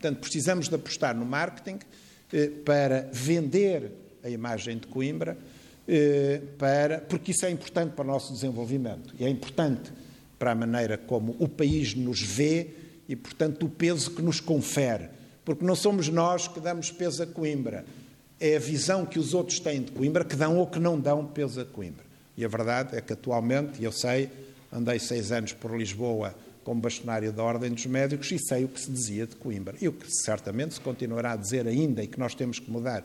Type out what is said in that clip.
Portanto, precisamos de apostar no marketing para vender a imagem de Coimbra, porque isso é importante para o nosso desenvolvimento e é importante para a maneira como o país nos vê e, portanto, o peso que nos confere. Porque não somos nós que damos peso a Coimbra, é a visão que os outros têm de Coimbra que dão ou que não dão peso a Coimbra. E a verdade é que atualmente, e eu sei, andei 6 anos por Lisboa como bastonário da Ordem dos Médicos e sei o que se dizia de Coimbra. E o que certamente se continuará a dizer ainda e que nós temos que mudar